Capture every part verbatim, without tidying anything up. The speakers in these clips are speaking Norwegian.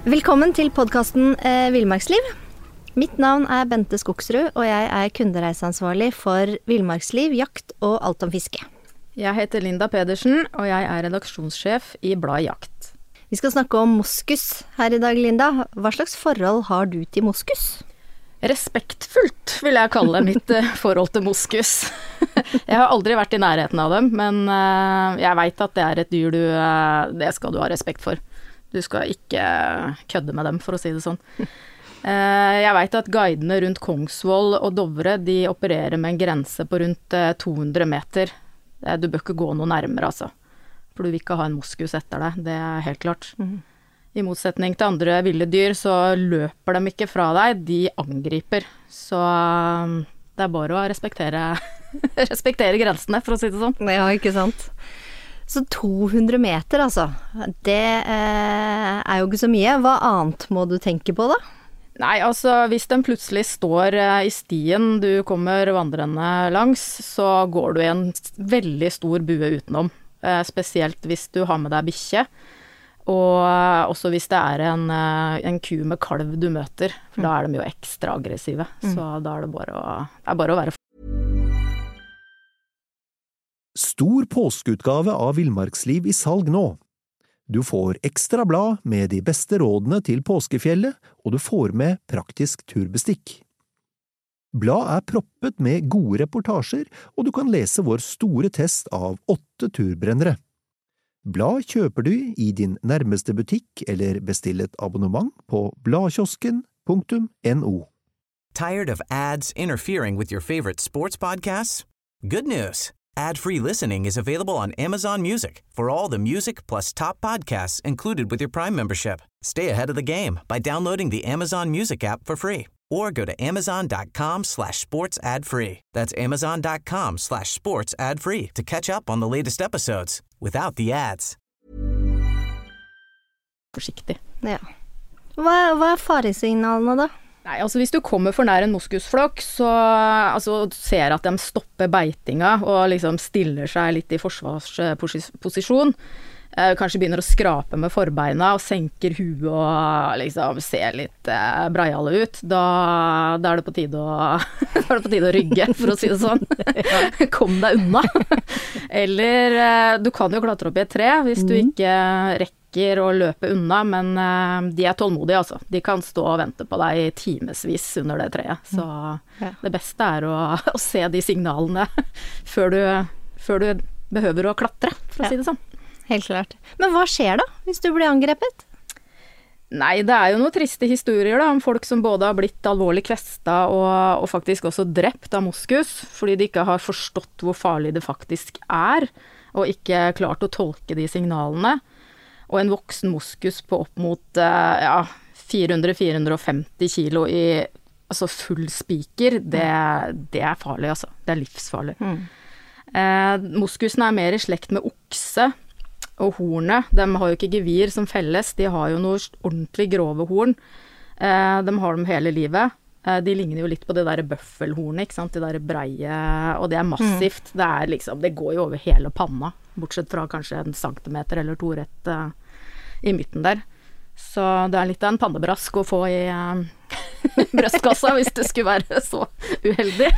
Velkommen til podcasten eh, Villmarksliv. Mitt navn er Bente Skogsrud, og jeg er kundereiseansvarlig for Villmarksliv, jakt og alt om fiske. Jeg heter Linda Pedersen, og jeg er redaksjonssjef i Bladet Jakt. Vi skal snakke om moskus her i dag, Linda. Hva slags forhold har du til moskus? Respektfullt vil jeg kalle mitt forhold til moskus. Jeg har aldri vært i nærheten av dem, men jeg vet at det er et dyr du, det skal du ha respekt for. Du skal ikke kødde med dem, for å si det sånn. Jeg vet at guidene rundt Kongsvoll og Dovre, de opererer med en grense på rundt to hundre meter. Du bør ikke gå noe nærmere, altså. For du vil ikke ha en moskus etter deg, det er helt klart. Mm. I motsetning til andre ville dyr, så løper de ikke fra deg, de angriper. Så det er bare å respektere, respektere grensene, for å si det sånn. Ja, ikke sant? Så to hundre meter, altså. Det eh, er jo ikke så mye. Hva annet må du tenke på, da? Nei, altså, hvis den plutselig står i stien du kommer vandrende langs, så går du i en veldig stor bue utenom. Eh, spesielt hvis du har med deg bikkje. Og også hvis det er en, en ku med kalv du møter, for da er de jo ekstra aggressive. Mm. Så da er det bare å, det er bare å være... Stor påskeutgave av Villmarksliv i salg nå. Du får ekstra blad med de beste rådene til påskefjellet, og du får med praktisk turbestikk. Blad er proppet med gode reportasjer, og du kan lese vår store test av åtte turbrennere. Blad kjøper du i din nærmeste butikk eller bestill et abonnement på bladkiosken punktum no. Tired of ads interfering with your favorite sports podcasts? Good news! Ad-free listening is available on Amazon Music for all the music plus top podcasts included with your Prime membership. Stay ahead of the game by downloading the Amazon Music app for free or go to amazon.com slash sports ad free. That's amazon.com slash sports ad free to catch up on the latest episodes without the ads. Forsiktig. Ja. Hva, hva er faresignalene da? Nei, altså hvis du kommer for nær en moskusflokk, så altså, ser at de stopper beitinga og liksom stiller seg litt i forsvarsposisjon. Eh, kanskje begynner å skrape med forbeina og senker huet og liksom ser litt eh, breiale ut. Da, da, er det på tide å, da er det på tide å rygge, for å si det sånn. Kom deg unna. Eller eh, du kan jo klatre opp i et tre hvis du ikke rekker å løpe unna, men uh, de er tålmodige, altså. De kan stå og vente på deg timesvis under det treet. Så ja. Det beste er å, å se de signalene før du, før du behøver å klatre, for å ja. Si det sånn. Helt klart. Men hva skjer da, hvis du blir angrepet? Nei, det er jo noen triste historier da, om folk som både har blitt alvorlig kvesta og, og faktisk også drept av moskus, fordi de ikke har forstått hvor farlig det faktisk er, og ikke klart å tolke de signalene. Og en voksen moskus på opp mot ja, fire hundre til fire hundre og femti kilo i altså full spiker, det, det er farlig, altså. Det er livsfarlig. Mm. Eh, moskusene er mer i slekt med okse og hornet. De har jo ikke gevir som felles, de har jo noe ordentlig grove horn. Eh, de har dem hele livet. Eh, de ligner jo litt på det der bøffelhornet, ikke sant? Det der breie, og det er massivt. Mm. Det er liksom, det går jo over hele panna. Bortsett fra kanskje en centimeter eller to rett uh, i midten der. Så det er litt av en pannebrask å få i uh, brøstkassa hvis det skulle være så uheldig.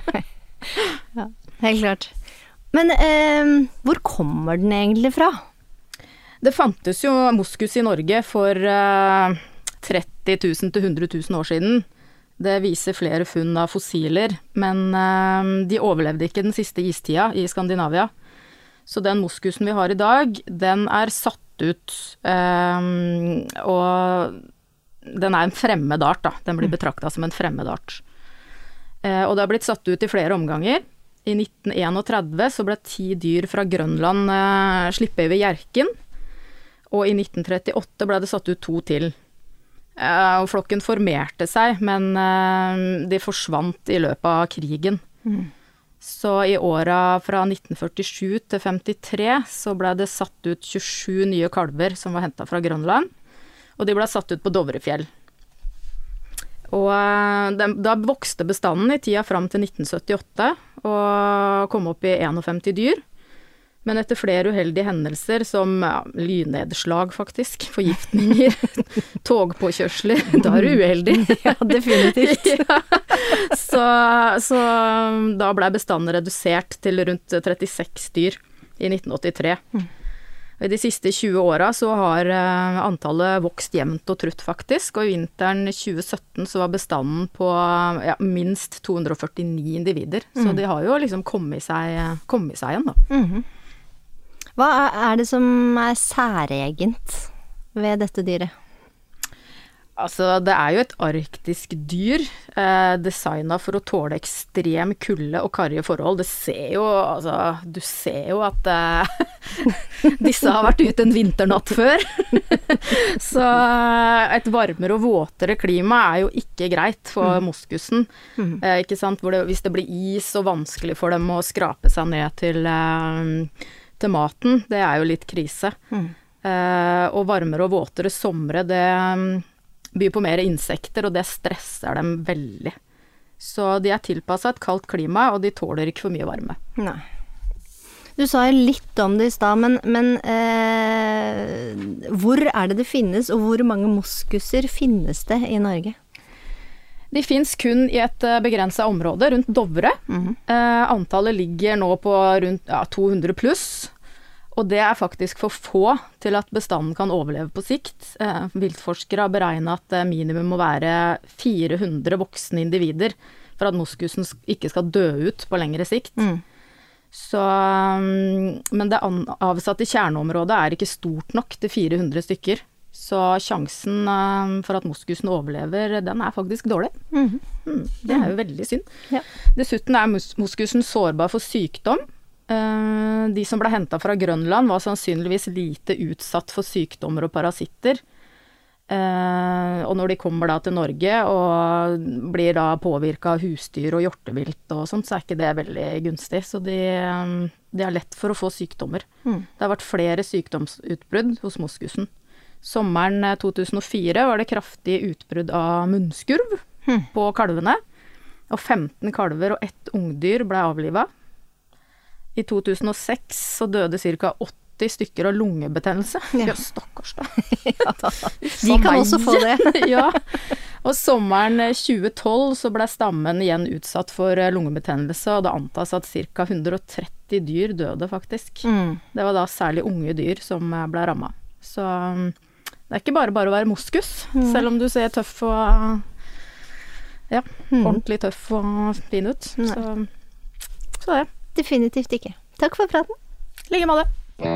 Ja, helt klart. Men uh, hvor kommer den egentlig fra? Det fantes jo moskus i Norge for uh, tretti tusen til hundre tusen år siden. Det viser flere funn av fossiler, men uh, de overlevde ikke den siste istida i Skandinavia. Så den moskusen vi har i dag, den er satt ut, um, og den er en fremmed art da. Den blir betraktet som en fremmed art. Uh, og det har blitt satt ut i flere omganger. I nitten trettien så ble ti dyr fra Grønland uh, slippet over Hjerken, og i nitten trettiåtte ble det satt ut to til. Uh, og flokken formerte seg, men uh, de forsvant i løpet av krigen. Mm. Så i åra fra nitten førtisju til femtitre så ble det satt ut tjuesju nye kalver som var hentet fra Grønland, og de ble satt ut på Dovrefjell. Og de, da vokste bestanden i tida fram til nitten syttiåtte og kom opp i femtién dyr. Men etter flere uheldige hendelser, som ja, lynnedslag faktisk, forgiftninger, togpåkjørsler, da er du uheldig. Ja, definitivt. Ja. Så, så da ble bestanden redusert til rundt trettiseks dyr i nitten åttitre. Mm. I de siste tjue åra så har antallet vokst jevnt og trutt faktisk, og i vinteren tjue sytten så var bestanden på ja, minst to hundre og førtini individer. Mm. Så de har jo liksom kommet seg, kommet seg igjen da. Mm-hmm. Hva er det som er særegent ved dette dyret? Altså, det er jo et arktisk dyr, eh, designet for å tåle ekstrem kulde og karrige forhold. Det ser jo, altså, du ser jo at eh, disse har vært ute en vinternatt før. Så et varmere og våtere klima er jo ikke greit for mm. moskusen. Mm. Eh, ikke sant? Hvor det, hvis det blir is og vanskelig for dem å skrape seg ned til, eh, til maten, det er jo litt krise. Mm. Eh, og varmere og våtere somre, det byr på mer insekter, og det stresser dem veldig. Så de er tilpasset et kaldt klima, og de tåler ikke for mye varme. Nei. Du sa jo litt om det i stad, men, men eh, hvor er det det finnes, og hvor mange moskuser finnes det i Norge? De finnes kun i et begrenset område rundt Dovre. Mm-hmm. Eh, antallet ligger nå på rundt ja, to hundre pluss. Og det er faktisk for få til at bestanden kan overleve på sikt. Eh, viltforskere har beregnet at minimum må være fire hundre voksne individer for at moskusen ikke skal dø ut på lengre sikt. Mm. Så, men det avsatte kjerneområdet er ikke stort nok til fire hundre stykker. Så sjansen for at moskusen overlever, den er faktisk dårlig. Mm. Mm, det er jo veldig synd. Ja. Dessuten er mos- moskusen sårbar for sykdom. De som ble hentet fra Grønland var sannsynligvis lite utsatt for sykdommer og parasitter. Og når de kommer da til Norge og blir da påvirket av husdyr og hjortevilt og sånt, så er ikke det veldig gunstig. Så de, de er lett for å få sykdommer. Mm. Det har vært flere sykdomsutbrudd hos moskusen. Sommeren to tusen og fire var det kraftig utbrudd av munnskurv mm. på kalvene. Og femten kalver og ett ungdyr ble avlivet. I to tusen og seks så døde ca. åtti stykker av lungebetennelse. Ja, ja stakkars da. Ja, de kan også få det. Ja. Og sommeren tjue tolv så ble stammen igjen utsatt for lungebetennelse, og det antas at ca. hundre og tretti dyr døde faktisk. Mm. Det var da særlig unge dyr som ble rammet. Så det er ikke bare bare å være moskus, mm. selv om du ser tøff og ja, mm. ordentlig tøff og fin ut. Så, så det. Definitivt ikke. Takk for praten. Like måte.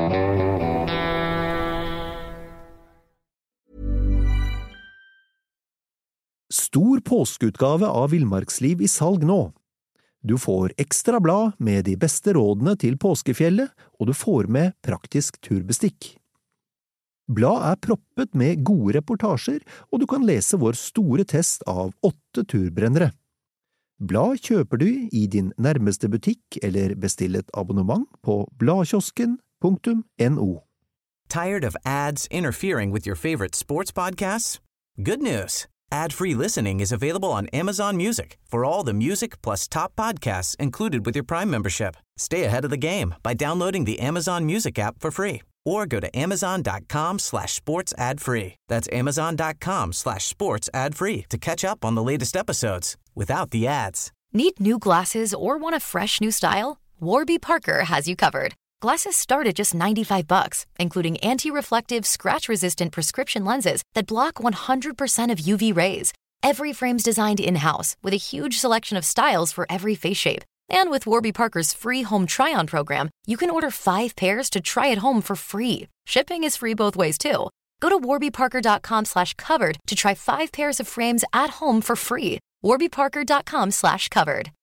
Stor påskeutgave av Villmarksliv i salg nå. Du får ekstra blad med de beste rådene til påskefjellet, og du får med praktisk turbestikk. Blad er proppet med gode reportasjer, og du kan lese vår store test av åtte turbrennere. Blad kjøper du i din nærmeste butikk eller bestill et abonnement på bladkiosken punktum no. Tired of ads interfering with your favorite sports podcasts? Good news! Ad-free listening is available on Amazon Music for all the music plus top podcasts included with your Prime membership. Stay ahead of the game by downloading the Amazon Music app for free or go to amazon.com slash sports ad free. That's amazon.com slash sports ad free to catch up on the latest episodes without the ads. Need new glasses or want a fresh new style? Warby Parker has you covered. Glasses start at just ninety-five bucks, including anti-reflective, scratch-resistant prescription lenses that block one hundred percent of U V rays. Every frame's designed in-house with a huge selection of styles for every face shape. And with Warby Parker's free home try-on program, you can order five pairs to try at home for free. Shipping is free both ways, too. Go to warbyparker.com slash covered to try five pairs of frames at home for free. warbyparker.com slash covered.